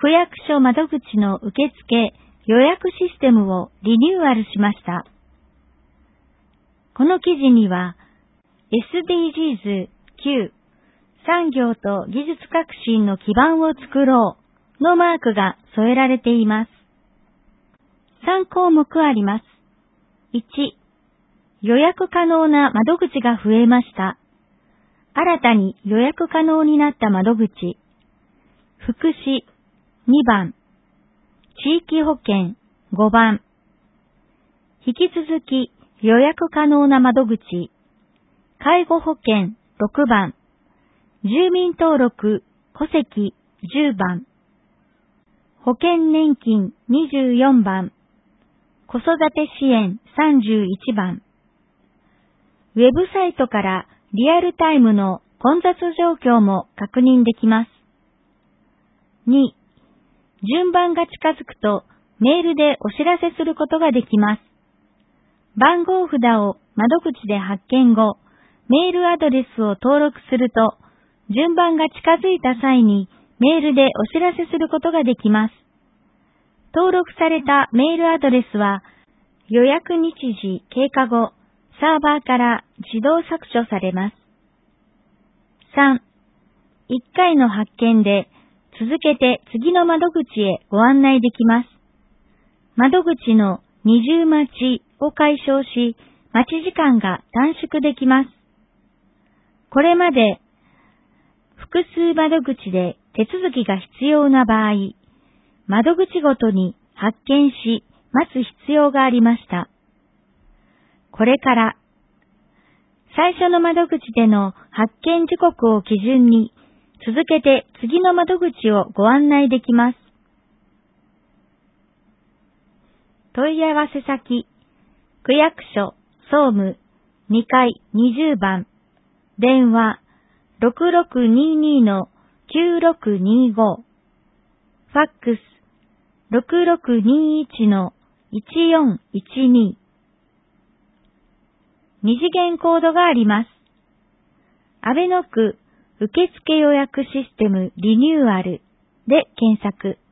区役所窓口の受付予約システムをリニューアルしました。この記事には SDGs 9産業と技術革新の基盤を作ろうのマークが添えられています。3項目あります。1、予約可能な窓口が増えました。新たに予約可能になった窓口。福祉2番。地域保険5番。引き続き予約可能な窓口。介護保険6番。住民登録戸籍10番。保険年金24番。子育て支援31番。ウェブサイトからリアルタイムの混雑状況も確認できます。2、順番が近づくとメールでお知らせすることができます。番号札を窓口で発見後、メールアドレスを登録すると、順番が近づいた際にメールでお知らせすることができます。登録されたメールアドレスは、予約日時経過後、サーバーから自動削除されます。3、1回の発見で続けて次の窓口へご案内できます。窓口の二重待ちを解消し、待ち時間が短縮できます。これまで複数窓口で手続きが必要な場合、窓口ごとに発見し待つ必要がありました。これから最初の窓口での発見時刻を基準に続けて次の窓口をご案内できます。問い合わせ先、区役所、総務、2階20番、電話 6622-9625、ファックス 6621-1412、二次元コードがあります。阿倍野区受付予約システムリニューアルで検索。